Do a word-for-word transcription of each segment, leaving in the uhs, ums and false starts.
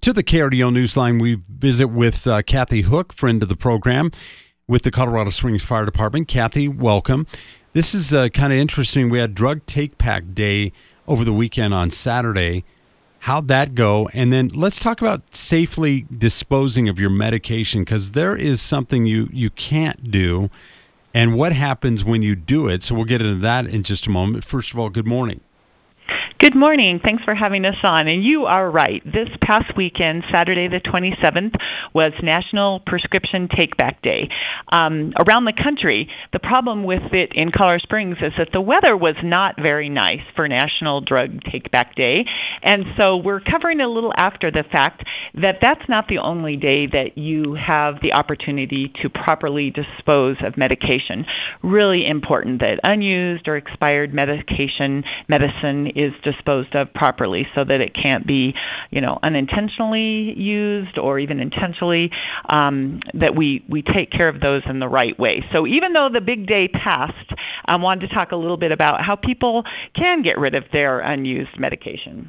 To the K R D O Newsline, we visit with uh, Kathy Hook, friend of the program, with the Colorado Springs Fire Department. Kathy, welcome. This is uh, kind of interesting. We had Drug Take Back Day over the weekend on Saturday. How'd that go? And then let's talk about safely disposing of your medication, because there is something you, you can't do, and what happens when you do it. So we'll get into that in just a moment. First of all, good morning. Good morning. Thanks for having us on. And you are right. This past weekend, Saturday the twenty-seventh, was National Prescription Take-Back Day. Um, around the country, the problem with it in Colorado Springs is that the weather was not very nice for National Drug Take-Back Day. And so we're covering a little after the fact that that's not the only day that you have the opportunity to properly dispose of medication. Really important that unused or expired medication, medicine is disposed of properly so that it can't be, you know, unintentionally used or even intentionally, um, that we, we take care of those in the right way. So even though the big day passed, I wanted to talk a little bit about how people can get rid of their unused medication.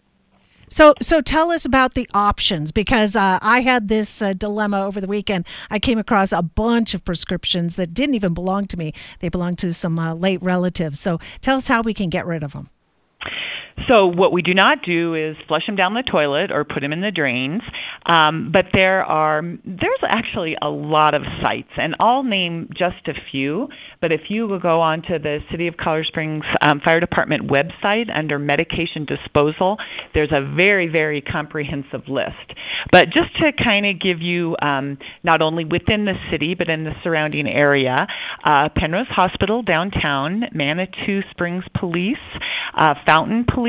So so tell us about the options, because uh, I had this uh, dilemma over the weekend. I came across a bunch of prescriptions that didn't even belong to me. They belonged to some uh, late relatives. So tell us how we can get rid of them. So what we do not do is flush them down the toilet or put them in the drains. Um, but there are there's actually a lot of sites, and I'll name just a few. But if you will go onto the City of Colorado Springs um, Fire Department website under medication disposal, there's a very, very comprehensive list. But just to kind of give you, um, not only within the city, but in the surrounding area, uh, Penrose Hospital downtown, Manitou Springs Police, uh, Fountain Police,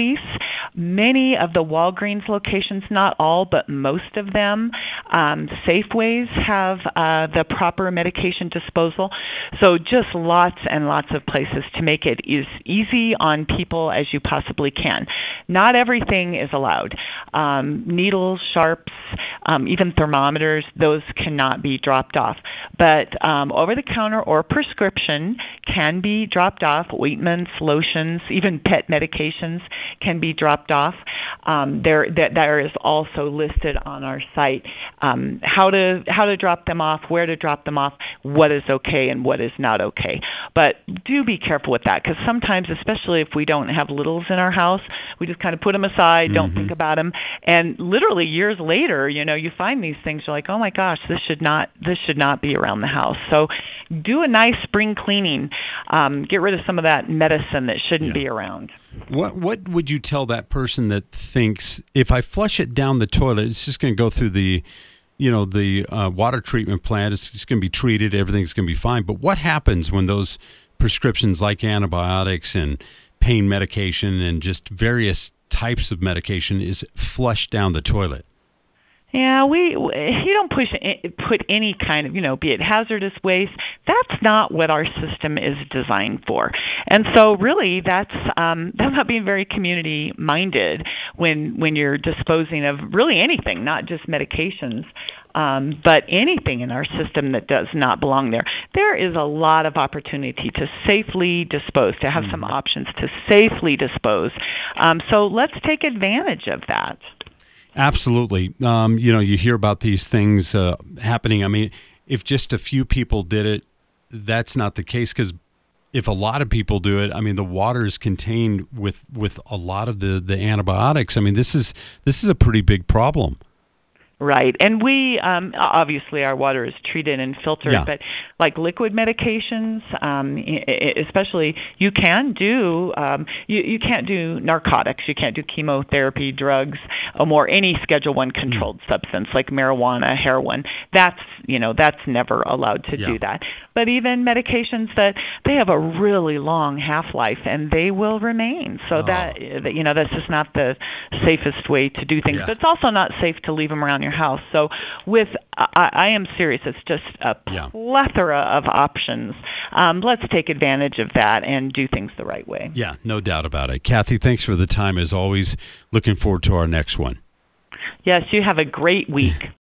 many of the Walgreens locations, not all, but most of them, um, Safeways have uh, the proper medication disposal. So just lots and lots of places to make it as easy on people as you possibly can. Not everything is allowed. Um, needles, sharps, um, even thermometers, those cannot be dropped off. But um, over-the-counter or prescription can be dropped off. Ointments, lotions, even pet medications can be dropped off. Um, there, that there is also listed on our site um, how to how to drop them off, where to drop them off, what is okay and what is not okay. But do be careful with that, because sometimes, especially if we don't have littles in our house, we just kind of put them aside, don't mm-hmm. think about them, and literally years later, you know, you find these things. You're like, oh my gosh, this should not this should not be around the house. So do a nice spring cleaning. Um, get rid of some of that medicine that shouldn't yeah. be around. What what would you tell that person that thinks, if I flush it down the toilet, it's just going to go through the, you know, the uh, water treatment plant, it's just going to be treated, everything's going to be fine. But what happens when those prescriptions like antibiotics and pain medication and just various types of medication is flushed down the toilet? Yeah, we you don't push put any kind of, you know, be it hazardous waste. That's not what our system is designed for, and so really that's um, that's not being very community minded when when you're disposing of really anything, not just medications. Um, but anything in our system that does not belong there. There is a lot of opportunity to safely dispose, to have mm. some options to safely dispose. Um, so let's take advantage of that. Absolutely. Um, you know, you hear about these things uh, happening. I mean, if just a few people did it, that's not the case, because if a lot of people do it, I mean, the water is contained with, with a lot of the, the antibiotics. I mean, this is this is a pretty big problem. Right. And we, um, obviously our water is treated and filtered, yeah. but like liquid medications, um, especially, you can do, um, you, you can't do narcotics, you can't do chemotherapy, drugs, or any Schedule One controlled mm. substance like marijuana, heroin. That's, you know, that's never allowed to yeah. do that. But even medications that they have a really long half-life and they will remain. So oh. that, you know, that's just not the safest way to do things. Yeah. But it's also not safe to leave them around your house. So with, I, I am serious, it's just a yeah. plethora of options. Um, let's take advantage of that and do things the right way. Yeah, no doubt about it. Kathy, thanks for the time as always. Looking forward to our next one. Yes, you have a great week.